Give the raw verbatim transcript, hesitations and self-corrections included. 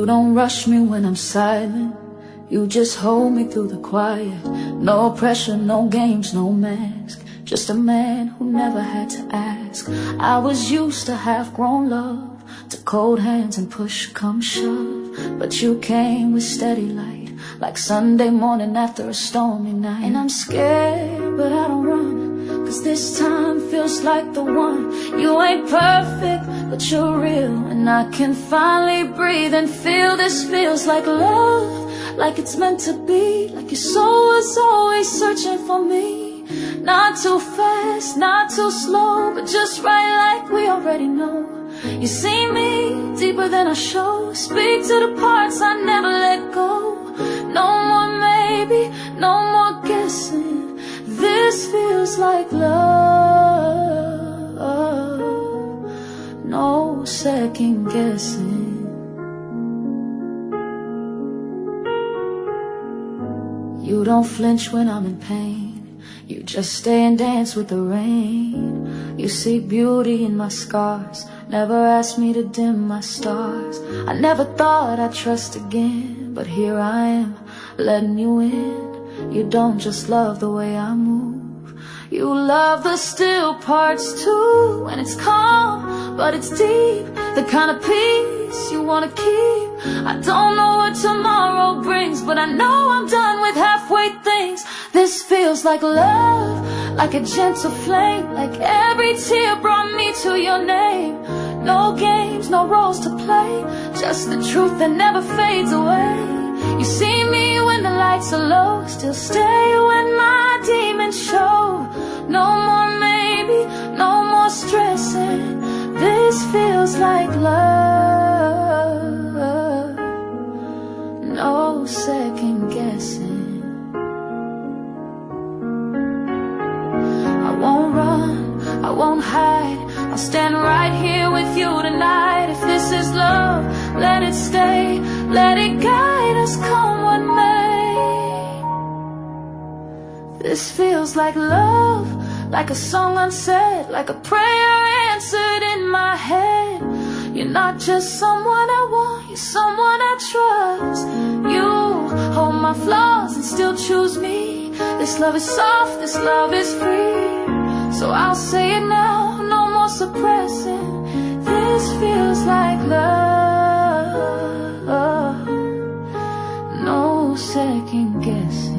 You don't rush me when I'm silent. You just hold me through the quiet. No pressure, no games, no mask. Just a man who never had to ask. I was used to half-grown love, to cold hands and push come shove. But you came with steady light, like Sunday morning after a stormy night. And I'm scared, but I don't run, cause this time feels like the one. You ain't perfect, but you're real. And I can finally breathe and feel this feels like love, like it's meant to be. Like your soul was always searching for me. Not too fast, not too slow, but just right like we already know. You see me deeper than I show. Speak to the parts I never let go. No more maybe, no more guessing. This feels like love. No second guessing. You don't flinch when I'm in pain. You just stay and dance with the rain. You see beauty in my scars. Never asked me to dim my stars. I never thought I'd trust again, but here I am, letting you in. You don't just love the way I move. You love the still parts too. And it's calm, but it's deep. The kind of peace you wanna keep. I don't know what tomorrow brings, but I know I'm done with halfway things. This feels like love, like a gentle flame. Like every tear brought me to your name. No games, no roles to play, just the truth that never fades away. You see me when the lights are low, still stay when my demons show. No more maybe, no more stressing. This feels like love. No second guessing. I won't run, I won't hide. I'll stand right here with you tonight. If this is love, let it stay. Let it guide us, come what may. This feels like love, like a song unsaid, like a prayer answered in my head. You're not just someone I want, you're someone I trust. You hold my flaws and still choose me. This love is soft, this love is free. So I'll say it now, no more suppressing. This feels like love. No second guessing.